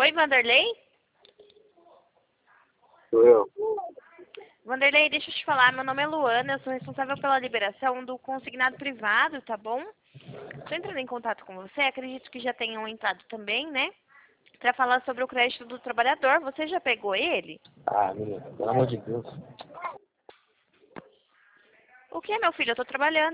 Oi, Vanderlei? Sou eu. Vanderlei, deixa eu te falar, meu nome é Luana, eu sou responsável pela liberação do consignado privado, tá bom? Estou entrando em contato com você, acredito que já tenham entrado também, né? Para falar sobre o crédito do trabalhador, você já pegou ele? Ah, menina, pelo amor de Deus. O que, meu filho? Eu tô trabalhando.